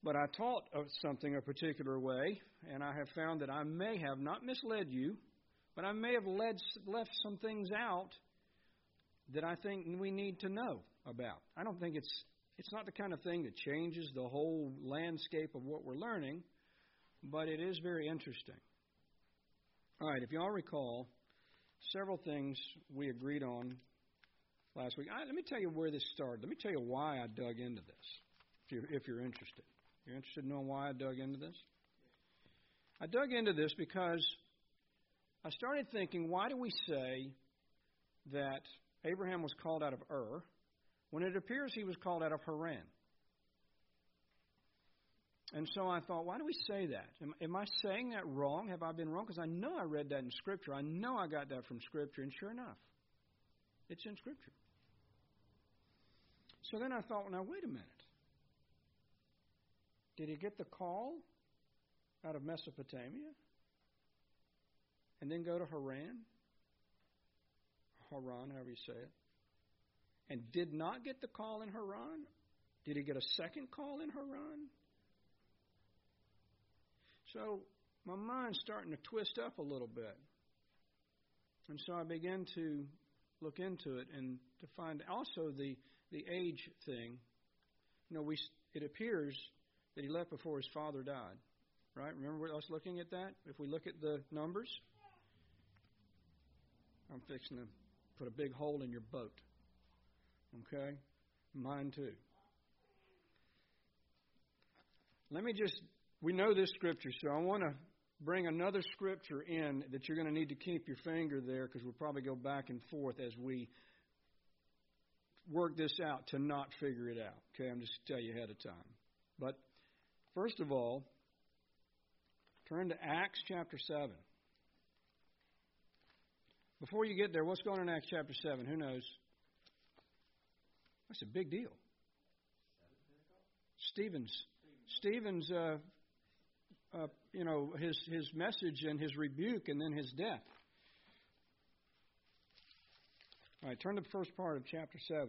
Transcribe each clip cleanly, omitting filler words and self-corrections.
But I taught something a particular way, and I have found that I may have not misled you, but I may have left some things out that I think we need to know about. I don't think it's not the kind of thing that changes the whole landscape of what we're learning, but it is very interesting. All right, if you all recall, several things we agreed on last week. Let me tell you where this started. Let me tell you why I dug into this, if you're interested. You're interested in knowing why I dug into this? I dug into this because I started thinking, why do we say that Abraham was called out of Ur when it appears he was called out of Haran? And so I thought, why do we say that? Am I saying that wrong? Have I been wrong? Because I know I read that in Scripture. I know I got that from Scripture, and sure enough, it's in Scripture. So then I thought, well, now wait a minute. Did he get the call out of Mesopotamia and then go to Haran, however you say it, and did not get the call in Haran? Did he get a second call in Haran? So my mind's starting to twist up a little bit. And so I began to look into it and to find also the age thing. You know, it appears that he left before his father died. Right? Remember us looking at that? If we look at the numbers, I'm fixing to put a big hole in your boat. Okay? Mine too. We know this Scripture, so I want to bring another Scripture in that you're going to need to keep your finger there because we'll probably go back and forth as we work this out to not figure it out. Okay? I'm just tell you ahead of time. But first of all, turn to Acts chapter 7. Before you get there, what's going on in Acts chapter 7? Who knows? That's a big deal. Stephen's his message and his rebuke and then his death. All right, turn to the first part of chapter 7.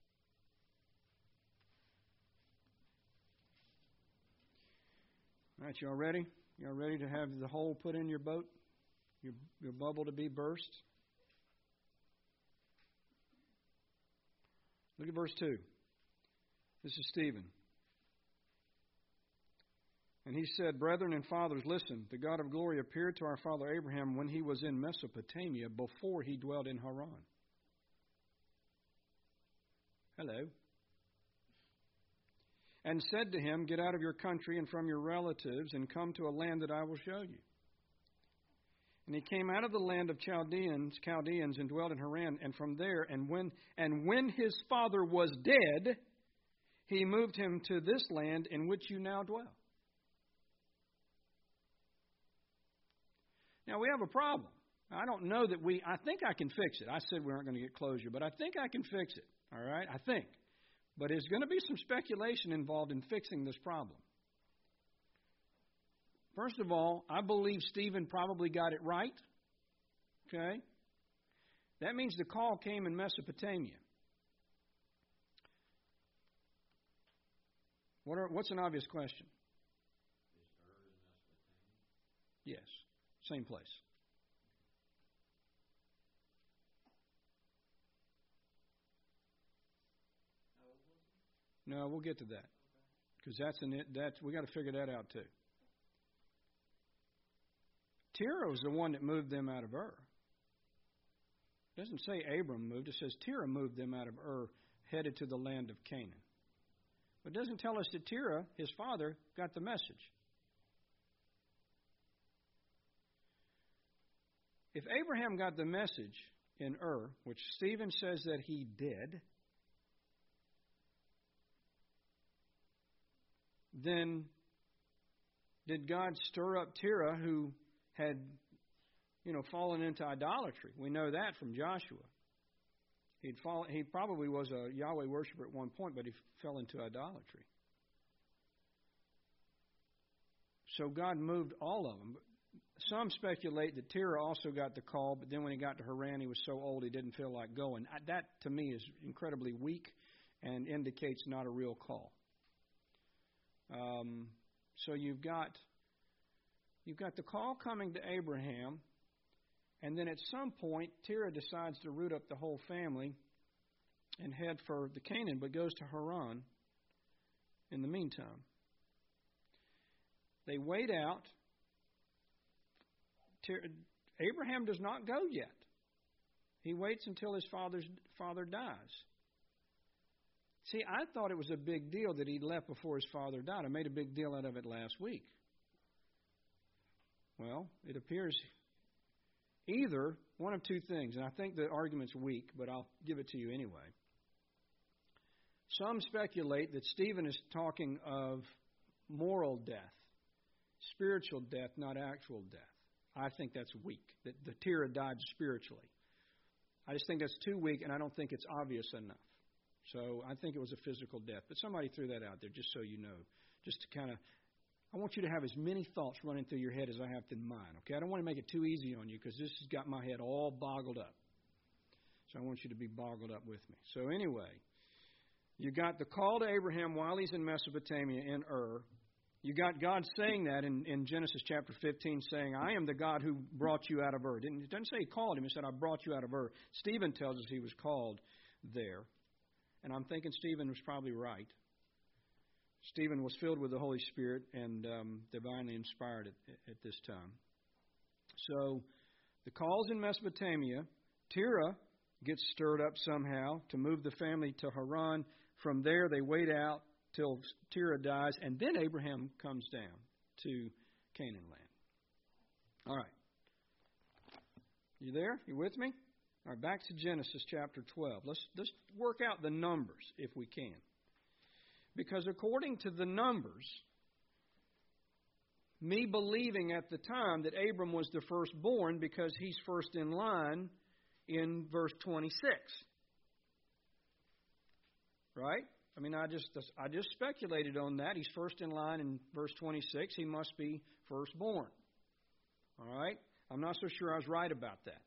All right, y'all ready? Y'all ready to have the hole put in your boat? Your bubble to be burst? Look at verse 2. This is Stephen. And he said, Brethren and fathers, listen, the God of glory appeared to our father Abraham when he was in Mesopotamia before he dwelt in Haran. Hello. And said to him, Get out of your country and from your relatives and come to a land that I will show you. And he came out of the land of Chaldeans and dwelt in Haran, and from there, and when his father was dead, he moved him to this land in which you now dwell. Now, we have a problem. I don't know that I think I can fix it. I said we aren't going to get closure, but I think I can fix it. All right? I think. But there's going to be some speculation involved in fixing this problem. First of all, I believe Stephen probably got it right. Okay? That means the call came in Mesopotamia. What's an obvious question? Is Ur in Mesopotamia? Yes. Same place. No, we'll get to that. Because we got to figure that out too. Terah was the one that moved them out of Ur. It doesn't say Abram moved. It says Terah moved them out of Ur, headed to the land of Canaan. But it doesn't tell us that Terah, his father, got the message. If Abraham got the message in Ur, which Stephen says that he did, then did God stir up Terah, who had, fallen into idolatry? We know that from Joshua. He probably was a Yahweh worshiper at one point, but he fell into idolatry. So God moved all of them. Some speculate that Terah also got the call, but then when he got to Haran, he was so old he didn't feel like going. That, to me, is incredibly weak and indicates not a real call. So you've got the call coming to Abraham, and then at some point, Terah decides to root up the whole family and head for the Canaan, but goes to Haran in the meantime. They wait out. Abraham does not go yet. He waits until his father dies. See, I thought it was a big deal that he left before his father died. I made a big deal out of it last week. Well, it appears either one of two things, and I think the argument's weak, but I'll give it to you anyway. Some speculate that Stephen is talking of moral death, spiritual death, not actual death. I think that's weak, that the Terah died spiritually. I just think that's too weak, and I don't think it's obvious enough. So I think it was a physical death. But somebody threw that out there just so you know. Just to kind of, I want you to have as many thoughts running through your head as I have in mine, okay? I don't want to make it too easy on you because this has got my head all boggled up. So I want you to be boggled up with me. So anyway, you got the call to Abraham while he's in Mesopotamia in Ur. You got God saying that in Genesis chapter 15, saying, I am the God who brought you out of Ur. It doesn't say he called him. It said, I brought you out of Ur. Stephen tells us he was called there. And I'm thinking Stephen was probably right. Stephen was filled with the Holy Spirit and divinely inspired at this time. So the call's in Mesopotamia. Terah gets stirred up somehow to move the family to Haran. From there, they wait out till Terah dies, and then Abraham comes down to Canaan land. All right. You there? You with me? All right, back to Genesis chapter 12. Let's work out the numbers if we can. Because according to the numbers, me believing at the time that Abram was the firstborn because he's first in line in verse 26. Right? I mean, I just speculated on that. He's first in line in verse 26. He must be firstborn. All right? I'm not so sure I was right about that.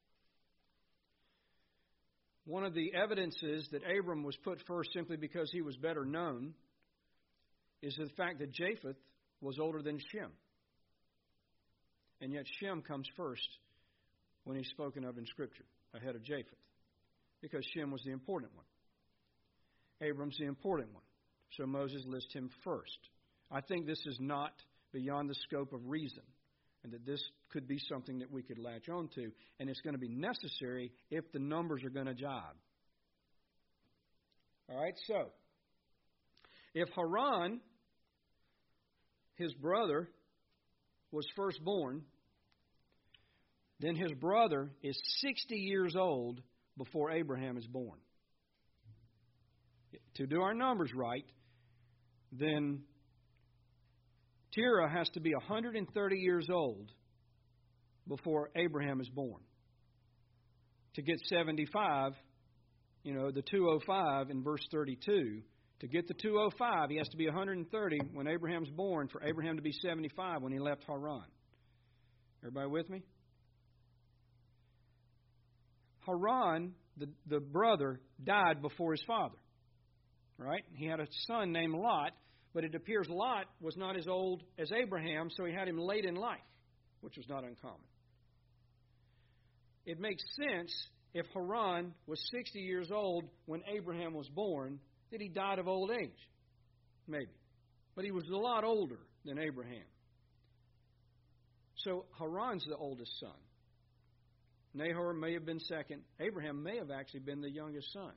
One of the evidences that Abram was put first simply because he was better known is the fact that Japheth was older than Shem. And yet Shem comes first when he's spoken of in Scripture, ahead of Japheth, because Shem was the important one. Abram's the important one. So Moses lists him first. I think this is not beyond the scope of reason, and that this could be something that we could latch on to, and it's going to be necessary if the numbers are going to jibe. All right, so if Haran, his brother, was firstborn, then his brother is 60 years old before Abraham is born. To do our numbers right, then Terah has to be 130 years old before Abraham is born. To get 75, the 205 in verse 32, to get the 205, he has to be 130 when Abraham's born for Abraham to be 75 when he left Haran. Everybody with me? Haran, the brother, died before his father. Right? He had a son named Lot, but it appears Lot was not as old as Abraham, so he had him late in life, which was not uncommon. It makes sense if Haran was 60 years old when Abraham was born, that he died of old age. Maybe. But he was a lot older than Abraham. So Haran's the oldest son. Nahor may have been second. Abraham may have actually been the youngest son.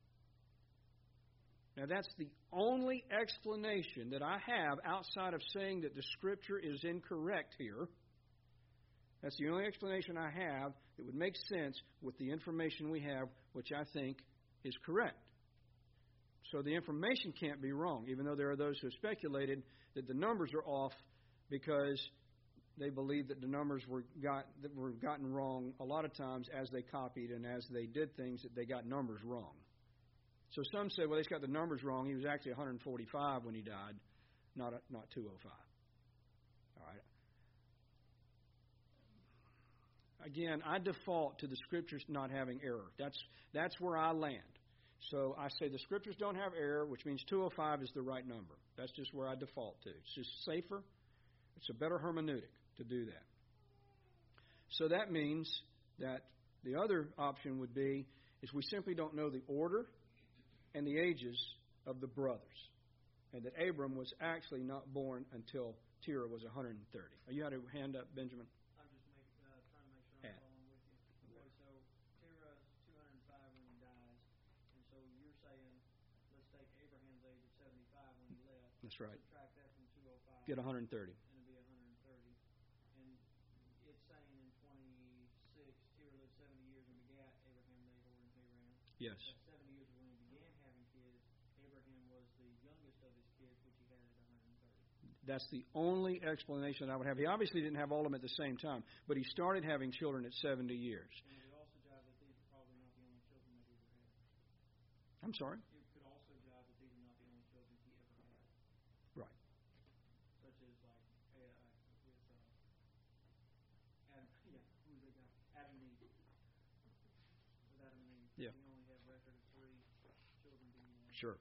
Now, that's the only explanation that I have outside of saying that the Scripture is incorrect here. That's the only explanation I have that would make sense with the information we have, which I think is correct. So the information can't be wrong, even though there are those who have speculated that the numbers are off because they believe that the numbers were gotten wrong a lot of times as they copied and as they did things that they got numbers wrong. So some say, well, he's got the numbers wrong. He was actually 145 when he died, not 205. All right. Again, I default to the Scriptures not having error. That's where I land. So I say the Scriptures don't have error, which means 205 is the right number. That's just where I default to. It's just safer. It's a better hermeneutic to do that. So that means that the other option would be is we simply don't know the order and the ages of the brothers, and that Abram was actually not born until Terah was 130. You had a hand up, Benjamin? I'm just trying to make sure I'm following with you. Okay, so Terah is 205 when he dies, and so you're saying let's take Abraham's age of 75 when he left. That's right. Subtract that from 205. Get 130. And it'll be 130. And it's saying in 26, Terah lived 70 years and begat Abraham, Nahor, and Haran. Yes. That 70 years when he began having kids. Abraham was the youngest of his kids, which he had at 130. That's the only explanation I would have. He obviously didn't have all of them at the same time, but he started having children at 70 years. And it also jive that these are probably not the only children that he ever had. I'm sorry? It could also jive that these are not the only children he ever had. Right. Such as like with Adam, who's the guy? Adam and Eve. With Adam and Eve. Yeah. He only had record of 3 children being born. Sure.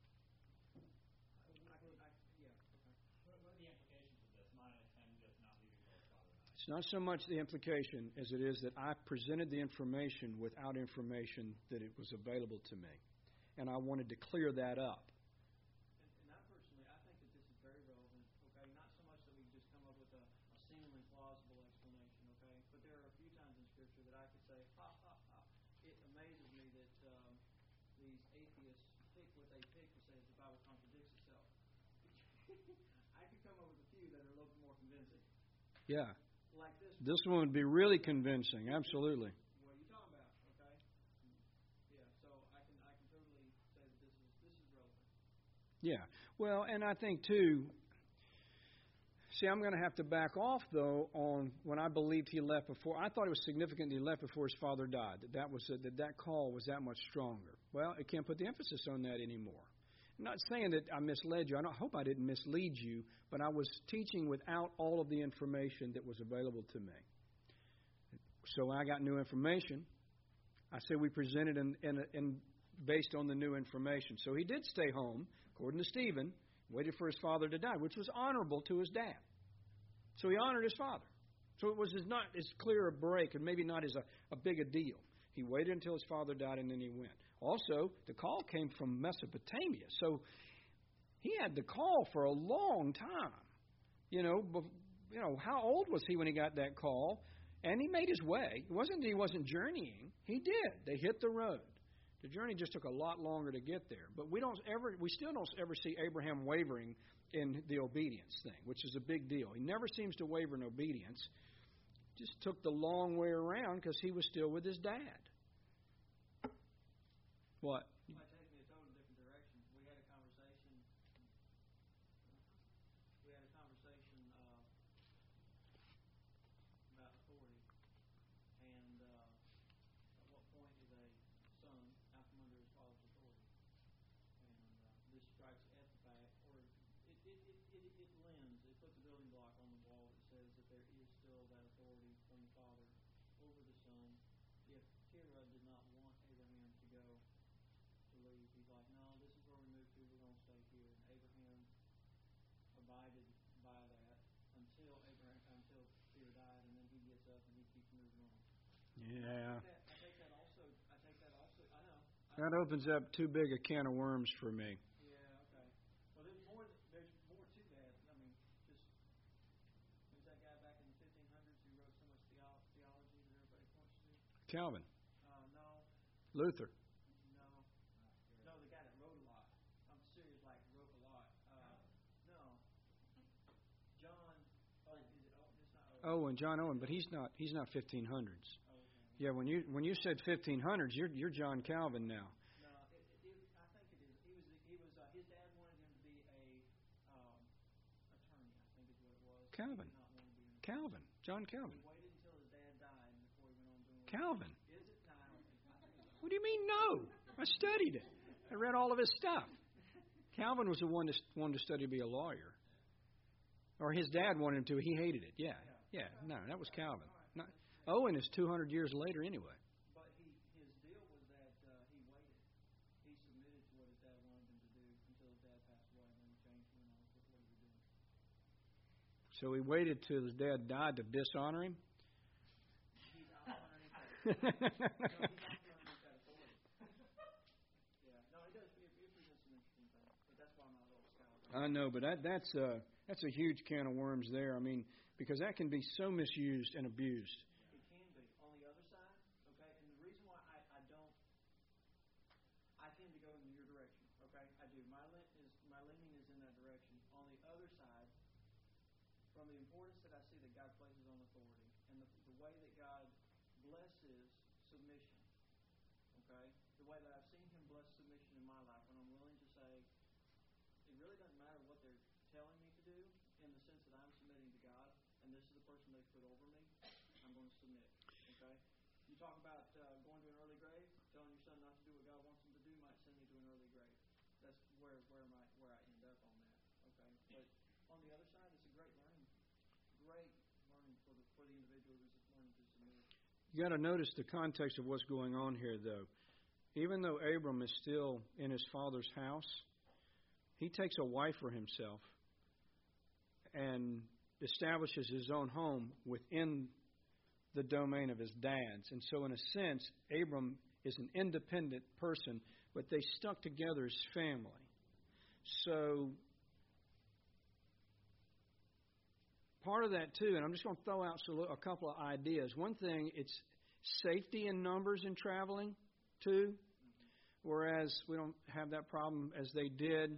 It's not so much the implication as it is that I presented the information without information that it was available to me. And I wanted to clear that up. And I personally, I think that this is very relevant, okay? Not so much that we just come up with a seemingly plausible explanation, okay? But there are a few times in Scripture that I could say, ha, ha, ha. It amazes me that these atheists pick what they pick to say that the Bible contradicts itself. I could come up with a few that are a little bit more convincing. Yeah. Like this. This one would be really convincing. Absolutely. What are you talking about? Okay. Yeah. So I can totally say that this is relevant. Yeah. Well, and I think too. See, I'm going to have to back off though on when I believed he left before. I thought it was significant that he left before his father died. That call was that much stronger. Well, it can't put the emphasis on that anymore. I'm not saying that I misled you. I hope I didn't mislead you, but I was teaching without all of the information that was available to me. So I got new information. I said we presented in based on the new information. So he did stay home, according to Stephen, waited for his father to die, which was honorable to his dad. So he honored his father. So it was not as clear a break and maybe not as a big a deal. He waited until his father died and then he went. Also, the call came from Mesopotamia. So he had the call for a long time. How old was he when he got that call? And he made his way. It wasn't that he wasn't journeying. He did. They hit the road. The journey just took a lot longer to get there. But we still don't ever see Abraham wavering in the obedience thing, which is a big deal. He never seems to waver in obedience. Just took the long way around because he was still with his dad. What? It might take me a totally different direction. We had a conversation about authority, and at what point is a son out from under his father's authority? And this strikes at the fact, or it lends, it puts a building block on the wall that says that there is still that authority from the father over the son. If Terah did not want Abraham to go to leave, he's like, no, this is where we moved to, we're going to stay here. And Abraham abided by that until Terah died, and then he gets up and he keeps moving on. Yeah. I take that also. I know. That opens up too big a can of worms for me. Yeah. Okay. Well, there's more to that. I mean, just who's that guy back in the 1500s who wrote so much theology that everybody points to? Calvin. No. Luther. No, the guy that wrote a lot. I'm serious, like wrote a lot. No. John. Oh, is it? Oh, it's not. Oh, and John Owen, but he's not 1500s. Oh, okay. Yeah, when you said 1500s, you're John Calvin now. No, I think it is. He was. His dad wanted him to be a attorney. I think is what it was. Calvin. He did not want to be an attorney. Calvin. John Calvin. He waited until his dad died before he went on doing. Calvin. Is it? No, I don't think so. What do you mean no? I studied it. I read all of his stuff. Calvin was the one that wanted to study to be a lawyer. Or his dad wanted him to. He hated it. Yeah. No, that was Calvin. Owen is 200 years later anyway. But his deal was that he waited. He So he waited till his dad died to dishonor him. He's out from underneath that. No, he's out from underneath that authority. Yeah, no, it does. It presents some interesting things, but that's why I'm not a little scholar. I know, but that's a huge can of worms there. I mean, because that can be so misused and abused. It can be. On the other side, okay, and the reason why I tend to go in your direction, okay, I do. My leaning is in that direction. On the other side, from the importance that I see that God places on authority and the way that God blesses submission, okay, the way that I've seen Him bless submission in my life when I'm willing to say, it really doesn't matter what they're telling me to do in the sense that I'm submitting to God and this is the person they put over me, I'm going to submit, okay? You talk about going to an early grave, telling your son not to do what God wants him to do might send me to an early grave. That's where I end up on that, okay? But on the other side, it's a great learning for the individual who's learning to submit. You got to notice the context of what's going on here, though. Even though Abram is still in his father's house, he takes a wife for himself and establishes his own home within the domain of his dad's. And so, in a sense, Abram is an independent person, but they stuck together as family. So, part of that, too, and I'm just going to throw out a couple of ideas. One thing, it's safety in numbers in traveling, too, whereas we don't have that problem as they did.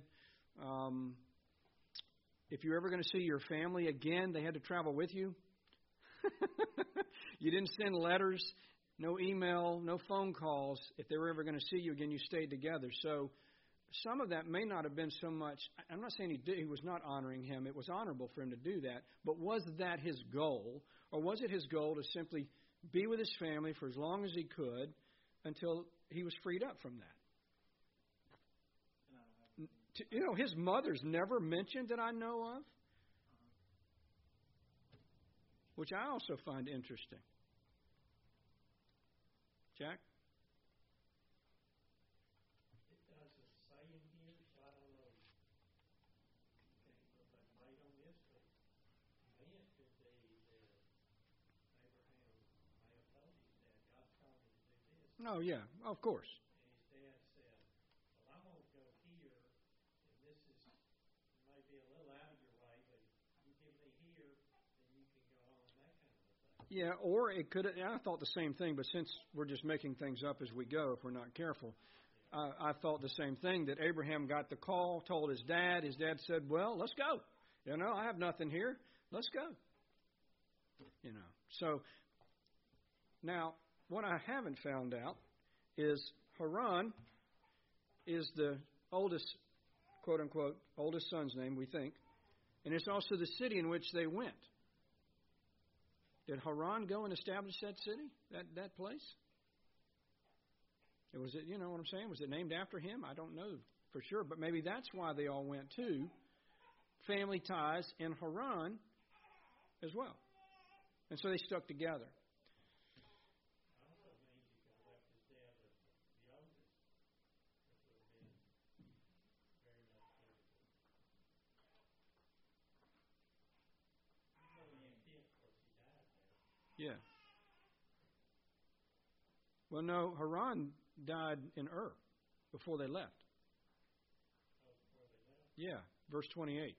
If you're ever going to see your family again, they had to travel with you. You didn't send letters, no email, no phone calls. If they were ever going to see you again, you stayed together. So some of that may not have been so much. I'm not saying he was not honoring him. It was honorable for him to do that. But was that his goal? Or was it his goal to simply be with his family for as long as he could until he was freed up from that? You know, his mother's never mentioned that I know of, which I also find interesting. Jack? It doesn't say in here, so I don't know. But made on this, but then it could be that Abraham may have told his dad, God's calling me to do this. Oh, yeah, of course. And his dad said, well, I'm going to go here, and this is maybe a little out of your way, but you give me here, then you can go on, that kind of a thing. Yeah, or it could. I thought the same thing, but since we're just making things up as we go, if we're not careful, I thought the same thing, that Abraham got the call, told his dad. His dad said, well, let's go. You know, I have nothing here. Let's go. You know, so now what I haven't found out is Haran is the oldest, quote-unquote, oldest son's name, we think, and it's also the city in which they went. Did Haran go and establish that city, that place? Or was it, you know what I'm saying? Was it named after him? I don't know for sure, but maybe that's why they all went too. Family ties in Haran as well. And so they stuck together. Also means he could have left his dad as the oldest, which would have been very much difficult. Well, he did, of course, he died there. Yeah. Well, no, Haran died in Ur before they left. Oh, before they left. Yeah, verse 28. Yeah,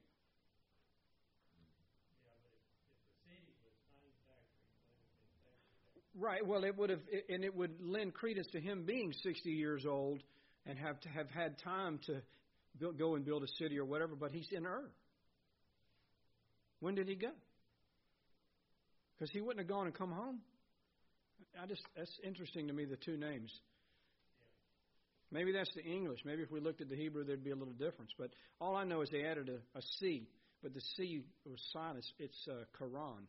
but if the city was manufacturing, it would have been technically. Right. Well, it would lend credence to him being 60 years old and have had time to go and build a city or whatever. But he's in Ur. When did he go? Because he wouldn't have gone and come home. That's interesting to me, the two names. Maybe that's the English. Maybe if we looked at the Hebrew, there'd be a little difference. But all I know is they added a C, but the C was silent. It's Karan,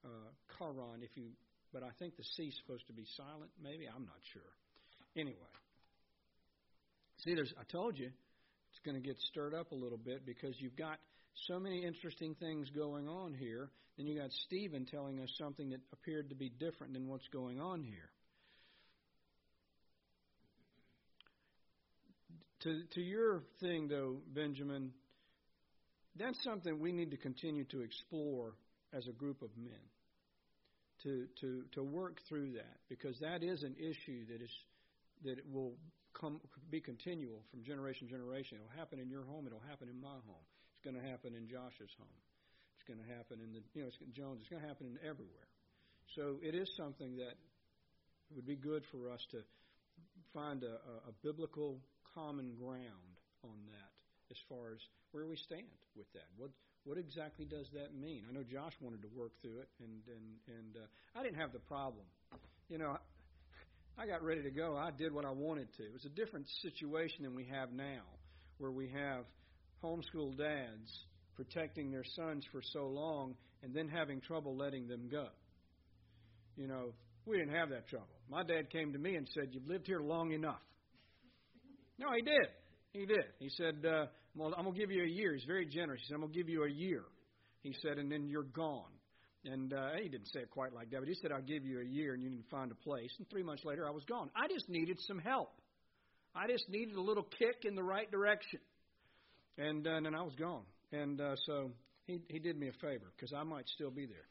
but I think the C is supposed to be silent. Maybe, I'm not sure. Anyway, see, I told you it's going to get stirred up a little bit because you've got so many interesting things going on here. Then you got Stephen telling us something that appeared to be different than what's going on here. To your thing, though, Benjamin, that's something we need to continue to explore as a group of men, to work through that, because that is an issue that it will be continual from generation to generation. It'll happen in your home. It'll happen in my home. It's going to happen in Josh's home. It's going to happen in Jones. It's going to happen everywhere. So it is something that would be good for us to find a biblical common ground on that, as far as where we stand with that. What exactly does that mean? I know Josh wanted to work through it, and I didn't have the problem. I got ready to go. I did what I wanted to. It was a different situation than we have now, where we have homeschool dads protecting their sons for so long and then having trouble letting them go. We didn't have that trouble. My dad came to me and said, "You've lived here long enough." No, he did. He did. He said, "I'm going to give you a year." He's very generous. He said, "I'm going to give you a year." He said, "And then you're gone." And he didn't say it quite like that, but he said, "I'll give you a year and you can find a place." And 3 months later, I was gone. I just needed some help. I just needed a little kick in the right direction. And then I was gone. And so he did me a favor, because I might still be there.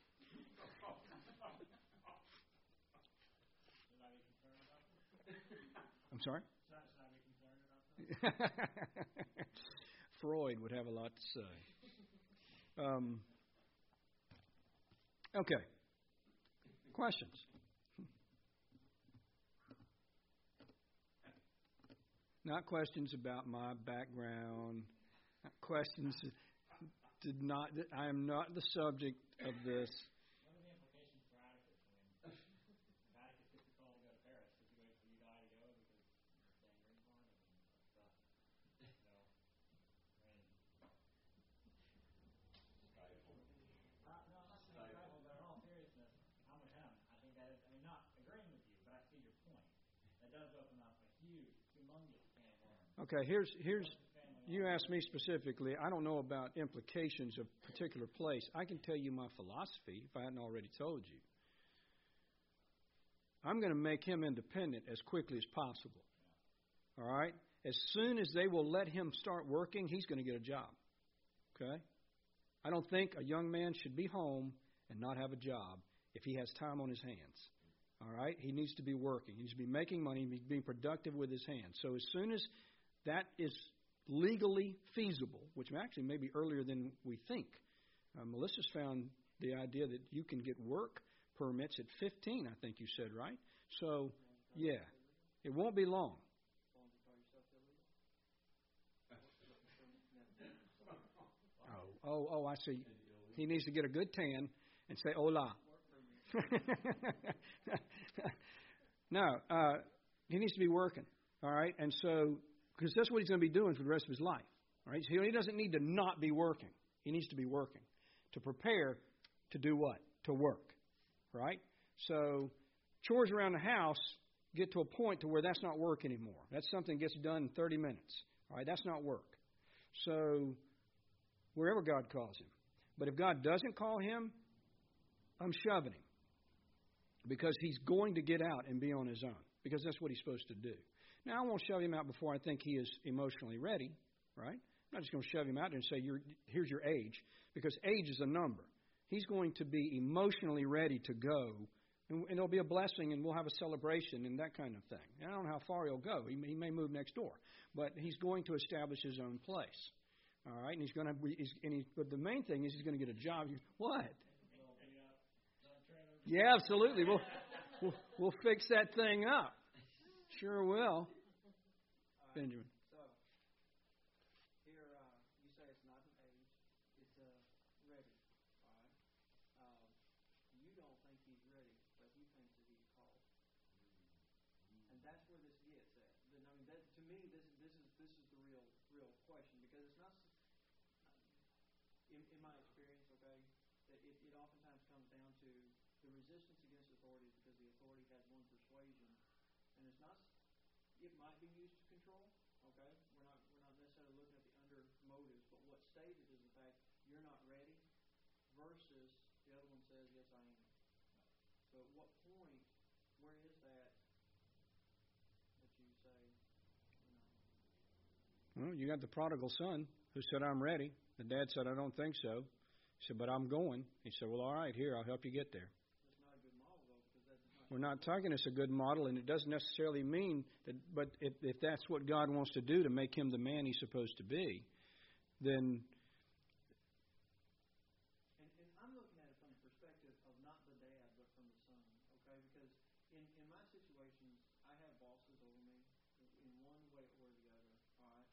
I'm sorry? Freud would have a lot to say. Okay. Questions? Not questions about my background. Not questions. I am not the subject of this. What are the implications for Atticus? I mean, if Atticus gets a call to go to Paris, does he wait for you guys to go because you're staying green card? I mean, what's that? No, I'm not saying trifle, but in all seriousness, I'm with him. I think that is, not agreeing with you, but I see your point. That does open up a huge, humongous can of worms. Okay, here's. You asked me specifically. I don't know about implications of a particular place. I can tell you my philosophy, if I hadn't already told you. I'm going to make him independent as quickly as possible. All right? As soon as they will let him start working, he's going to get a job. Okay? I don't think a young man should be home and not have a job if he has time on his hands. All right? He needs to be working. He needs to be making money. He needs to be productive with his hands. So as soon as that is legally feasible, which actually may be earlier than we think. Melissa's found the idea that you can get work permits at 15, I think you said, right? So, yeah, it won't be long. Oh, I see. He needs to get a good tan and say, "Hola." No, he needs to be working, all right? And so, because that's what he's going to be doing for the rest of his life. All right? So he doesn't need to not be working. He needs to be working to prepare to do what? To work. Right? So chores around the house get to a point to where that's not work anymore. That's something that gets done in 30 minutes. All right? That's not work. So wherever God calls him. But if God doesn't call him, I'm shoving him. Because he's going to get out and be on his own. Because that's what he's supposed to do. Now, I won't shove him out before I think he is emotionally ready, right? I'm not just going to shove him out there and say, here's your age, because age is a number. He's going to be emotionally ready to go, and it'll be a blessing, and we'll have a celebration and that kind of thing. And I don't know how far he'll go. He may move next door, but he's going to establish his own place, all right? And he's going to. But the main thing is he's going to get a job. What? Yeah, absolutely. We'll fix that thing up. Sure will. Benjamin. So, here you say it's not an age, it's ready. All right. You don't think he's ready, but he thinks that he's called. And that's where this gets at. To me, this is the real question, because it's not. In my experience, okay, that it oftentimes comes down to the resistance against authority because the authority has one persuasion, and it's not. It might be used to control. Okay, we're not necessarily looking at the under motives, but what's stated is the fact you're not ready, versus the other one says, "Yes, I am." So at what point, where is that you say, Well, you got the prodigal son. who said, I'm ready. The dad said, I don't think so. He said, but I'm going. He said, well, all right, here, I'll help you get there. That's not a good model, though, because that's not. We're not talking it's a good model, and it doesn't necessarily mean that, but if that's what God wants to do to make him the man he's supposed to be, then... And I'm looking at it from the perspective of not the dad, but from the son, okay? Because in my situations, I have bosses over me in one way or the other, all right?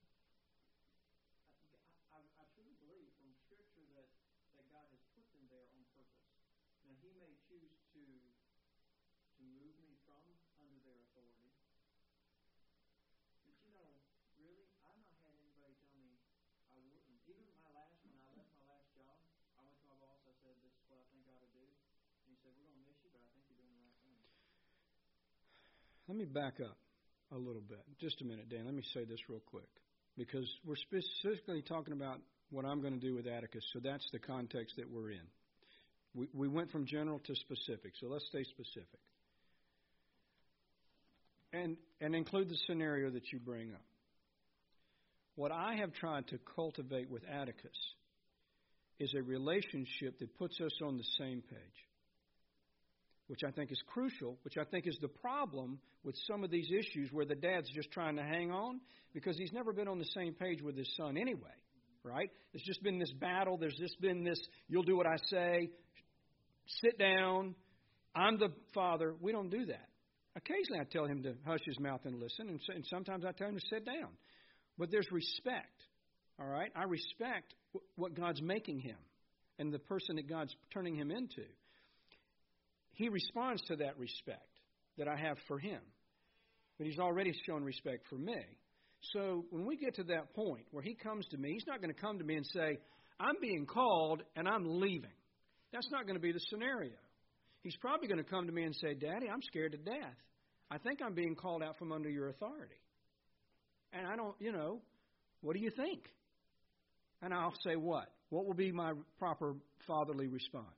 I truly believe from Scripture that God has put them there on purpose. Now, He may choose to move me from under their authority. But really, I've not had anybody tell me I wouldn't. Even when I left my last job, I went to my boss, I said, this is what I think I ought to do. And he said, we're going to miss you, but I think you're doing the right thing. Let me back up a little bit. Just a minute, Dan. Let me say this real quick. Because we're specifically talking about what I'm going to do with Atticus, so that's the context that we're in. We went from general to specific, so let's stay specific. And include the scenario that you bring up. What I have tried to cultivate with Atticus is a relationship that puts us on the same page, which I think is crucial, which I think is the problem with some of these issues where the dad's just trying to hang on because he's never been on the same page with his son anyway, right? There's just been this battle. There's just been this, you'll do what I say, sit down, I'm the father. We don't do that. Occasionally I tell him to hush his mouth and listen, and sometimes I tell him to sit down. But there's respect, all right? I respect what God's making him and the person that God's turning him into. He responds to that respect that I have for him. But he's already shown respect for me. So when we get to that point where he comes to me, he's not going to come to me and say, I'm being called and I'm leaving. That's not going to be the scenario. He's probably going to come to me and say, Daddy, I'm scared to death. I think I'm being called out from under your authority. And I don't, what do you think? And I'll say what? What will be my proper fatherly response?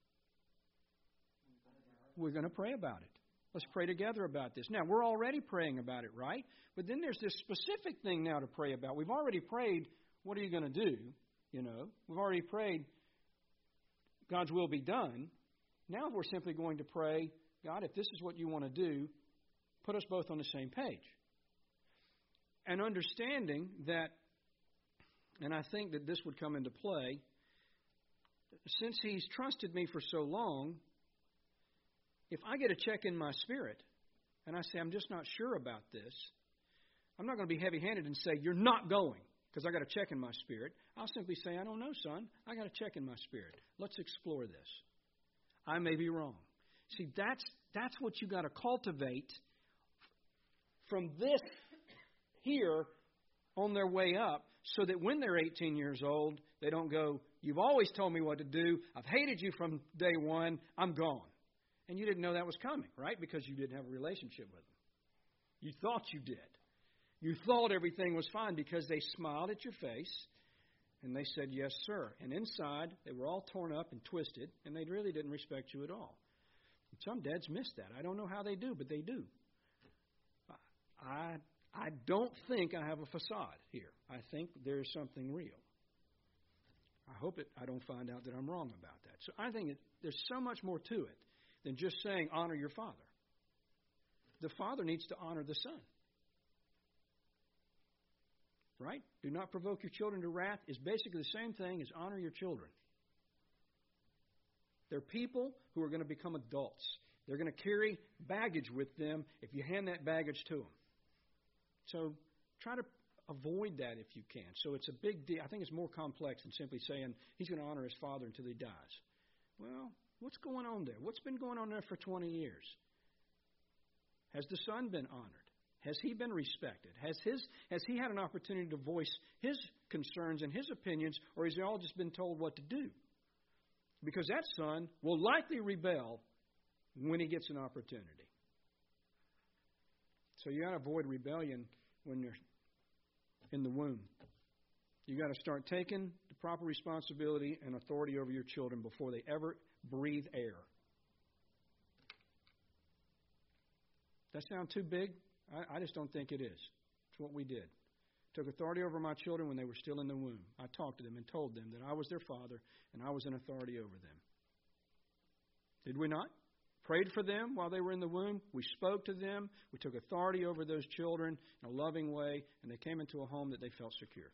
We're going to pray about it. Let's pray together about this. Now, we're already praying about it, right? But then there's this specific thing now to pray about. We've already prayed, what are you going to do? We've already prayed, God's will be done. Now we're simply going to pray, God, if this is what you want to do, put us both on the same page. And understanding that, and I think that this would come into play, since he's trusted me for so long, if I get a check in my spirit and I say, I'm just not sure about this, I'm not going to be heavy-handed and say, you're not going because I got a check in my spirit. I'll simply say, I don't know, son. I got a check in my spirit. Let's explore this. I may be wrong. See, that's what you got to cultivate from this here on their way up so that when they're 18 years old, they don't go, you've always told me what to do. I've hated you from day one. I'm gone. And you didn't know that was coming, right? Because you didn't have a relationship with them. You thought you did. You thought everything was fine because they smiled at your face and they said, yes, sir. And inside, they were all torn up and twisted, and they really didn't respect you at all. And some dads miss that. I don't know how they do, but they do. I don't think I have a facade here. I think there's something real. I hope I don't find out that I'm wrong about that. So I think there's so much more to it than just saying honor your father. The father needs to honor the son. Right? Do not provoke your children to wrath is basically the same thing as honor your children. They're people who are going to become adults. They're going to carry baggage with them if you hand that baggage to them. So try to avoid that if you can. So it's a big deal. I think it's more complex than simply saying he's going to honor his father until he dies. Well, what's going on there? What's been going on there for 20 years? Has the son been honored? Has he been respected? Has he had an opportunity to voice his concerns and his opinions, or has he all just been told what to do? Because that son will likely rebel when he gets an opportunity. So you got to avoid rebellion when you're in the womb. You got to start taking the proper responsibility and authority over your children before they ever breathe air. That sound too big? I just don't think it is. It's what we did. took authority over my children when they were still in the womb. I talked to them and told them that I was their father and I was in authority over them. Did we not? Prayed for them while they were in the womb. We spoke to them. We took authority over those children in a loving way, and they came into a home that they felt secure.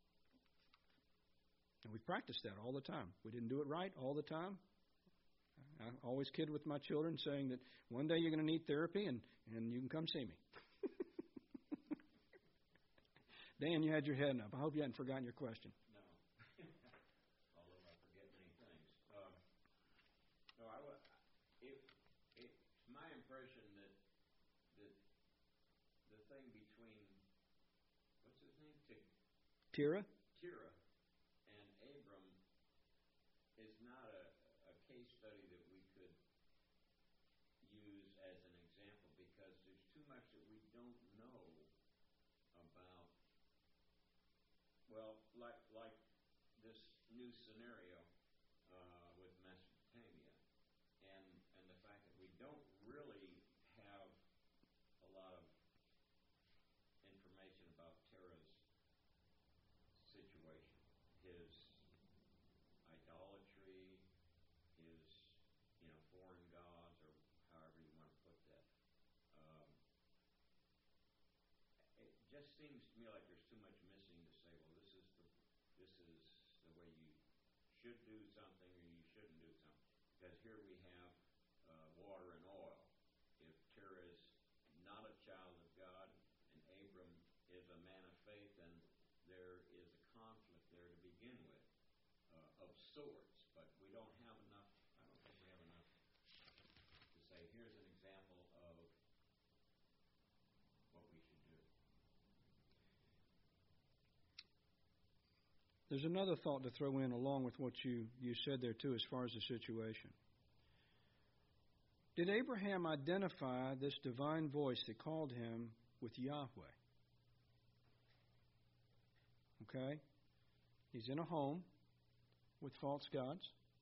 And we practiced that all the time. We didn't do it right all the time. I always kid with my children saying that one day you're going to need therapy and you can come see me. Dan, you had your hand up. I hope you hadn't forgotten your question. No. Although I forget many things. It's my impression that the thing between, what's his name? Terah? Terah and Abram is not a case study that we could use as an example because there's too much that we don't know about. Well, like this new scenario with Mesopotamia, and the fact that we don't really have a lot of information about Terah's situation, his idolatry, his foreign gods, or however you want to put that. It just seems to me like there's too much missing to say, well, this is the way you should do something or you shouldn't do something. Because here we have water and oil. If Terah is not a child of God and Abram is a man of faith, then there is a conflict there to begin with of sorts. But we don't have enough, I don't think we have enough to say, here's an example of what we should do. There's another thought to throw in along with what you said there, too, as far as the situation. Did Abraham identify this divine voice that called him with Yahweh? Okay? He's in a home with false gods.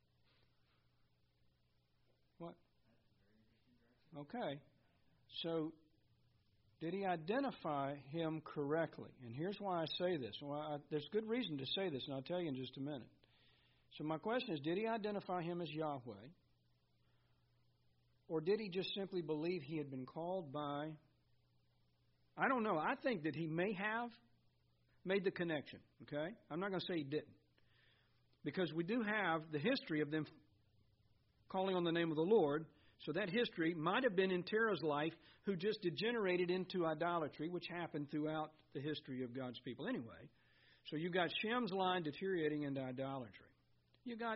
What? Okay. So, did he identify him correctly? And here's why I say this. Well, there's good reason to say this, and I'll tell you in just a minute. So my question is, did he identify him as Yahweh? Or did he just simply believe he had been called by... I don't know. I think that he may have made the connection. Okay? I'm not going to say he didn't. Because we do have the history of them calling on the name of the Lord. So that history might have been in Terah's life, who just degenerated into idolatry, which happened throughout the history of God's people anyway. So you got Shem's line deteriorating into idolatry. You got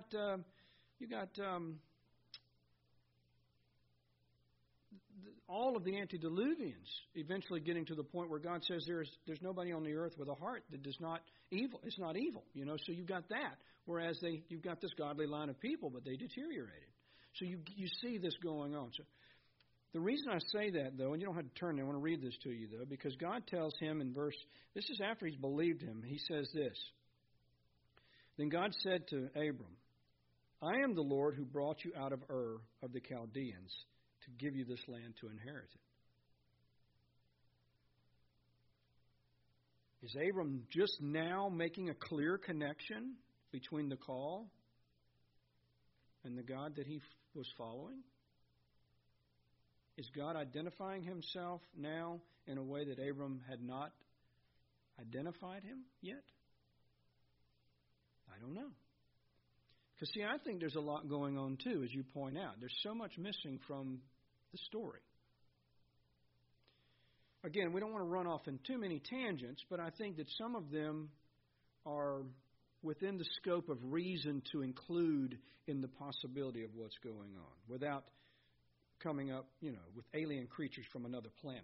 all of the antediluvians eventually getting to the point where God says there's nobody on the earth with a heart that is not evil. It's not evil, So you've got that. Whereas you've got this godly line of people, but they deteriorated. So you see this going on. So the reason I say that, though, and you don't have to turn there, I want to read this to you, though, because God tells him in this is after he's believed him, he says this. Then God said to Abram, I am the Lord who brought you out of Ur of the Chaldeans to give you this land to inherit it. Is Abram just now making a clear connection between the call and the God that he was following? Is God identifying himself now in a way that Abram had not identified him yet? I don't know. Because, see, I think there's a lot going on, too, as you point out. There's so much missing from the story. Again, we don't want to run off in too many tangents, but I think that some of them are within the scope of reason to include in the possibility of what's going on without coming up, with alien creatures from another planet.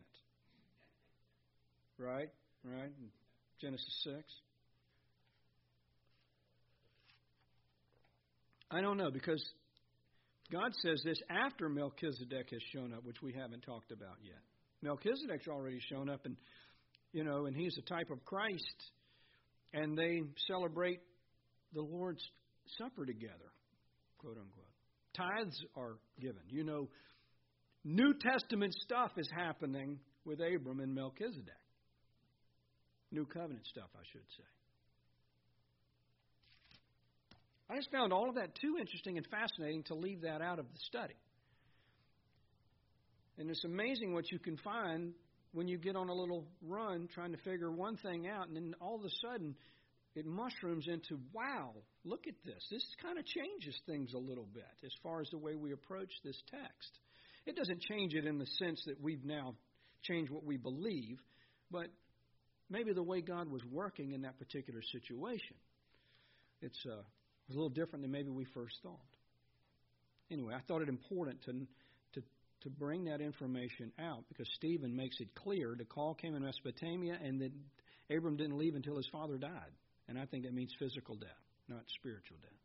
Right? In Genesis 6. I don't know, because God says this after Melchizedek has shown up, which we haven't talked about yet. Melchizedek's already shown up, and he's a type of Christ, and they celebrate the Lord's Supper together, quote unquote. Tithes are given. New Testament stuff is happening with Abram and Melchizedek. New covenant stuff, I should say. I just found all of that too interesting and fascinating to leave that out of the study. And it's amazing what you can find when you get on a little run trying to figure one thing out, and then all of a sudden it mushrooms into, wow, look at this. This kind of changes things a little bit as far as the way we approach this text. It doesn't change it in the sense that we've now changed what we believe, but maybe the way God was working in that particular situation. It's a little different than maybe we first thought. Anyway, I thought it important to bring that information out because Stephen makes it clear the call came in Mesopotamia and that Abram didn't leave until his father died. And I think that means physical death, not spiritual death.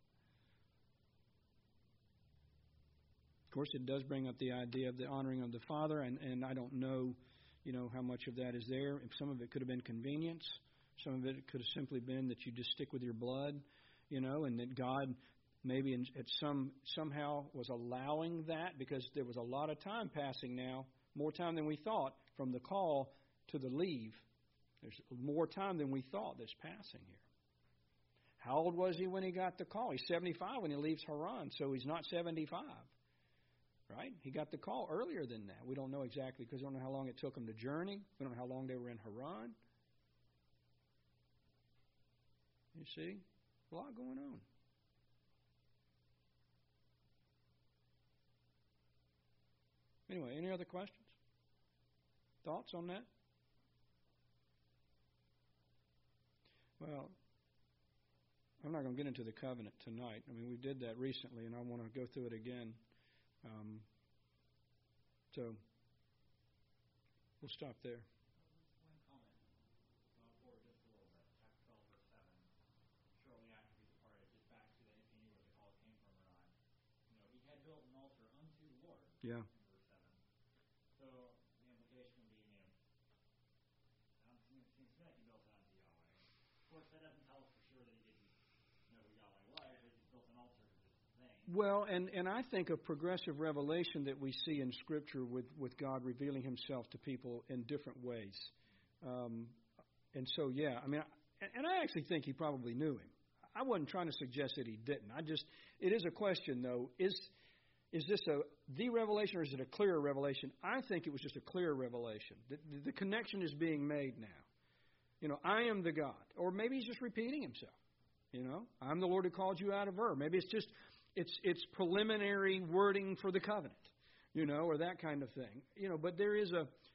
Of course, it does bring up the idea of the honoring of the father, and I don't know, how much of that is there. If some of it could have been convenience, some of it could have simply been that you just stick with your blood, and that God maybe somehow was allowing that because there was a lot of time passing now, more time than we thought, from the call to the leave. There's more time than we thought that's passing here. How old was he when he got the call? He's 75 when he leaves Haran, so he's not 75. Right? He got the call earlier than that. We don't know exactly because we don't know how long it took them to journey. We don't know how long they were in Haran. You see? A lot going on. Anyway, any other questions? Thoughts on that? Well, I'm not going to get into the covenant tonight. I mean, we did that recently, and I want to go through it again. So we'll stop there. One comment. Forward just a little bit. Chapter 12, verse 7. Shortly after he departed, just back to if he knew where the call came from or not. He had built an altar unto the Lord. Yeah. In verse 7. So the implication would be, it seems to me like he built it unto Yahweh. Of course, that doesn't tell us for sure that he didn't know who Yahweh was, but he built an altar to this thing. Well, and I think of progressive revelation that we see in Scripture with God revealing Himself to people in different ways. And so, yeah, I actually think He probably knew Him. I wasn't trying to suggest that He didn't. It is a question, though. Is this the revelation or is it a clearer revelation? I think it was just a clearer revelation. The connection is being made now. I am the God. Or maybe He's just repeating Himself. I'm the Lord who called you out of Ur. Maybe it's just it's preliminary wording for the covenant, or that kind of thing. But there is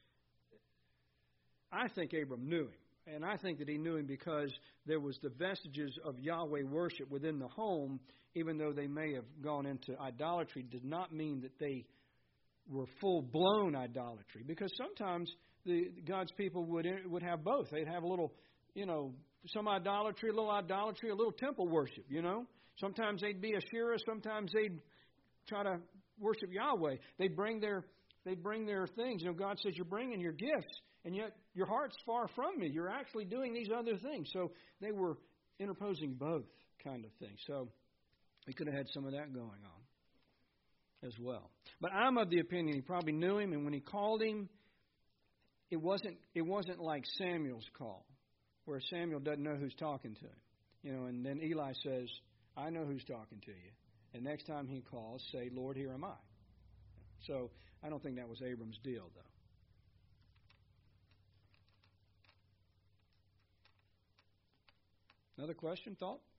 I think Abram knew Him. And I think that he knew Him because there was the vestiges of Yahweh worship within the home, even though they may have gone into idolatry, did not mean that they were full-blown idolatry. Because sometimes God's people would have both. They'd have a little, some idolatry, a little temple worship, Sometimes they'd be Asherah, sometimes they'd try to worship Yahweh. They'd bring their things. God says, you're bringing your gifts, and yet your heart's far from me. You're actually doing these other things. So they were interposing both kind of things. So we could have had some of that going on as well. But I'm of the opinion he probably knew Him, and when he called him, it wasn't like Samuel's call, where Samuel doesn't know who's talking to him. And then Eli says, I know who's talking to you. And next time he calls, say, Lord, here am I. So I don't think that was Abram's deal, though. Another question, thought?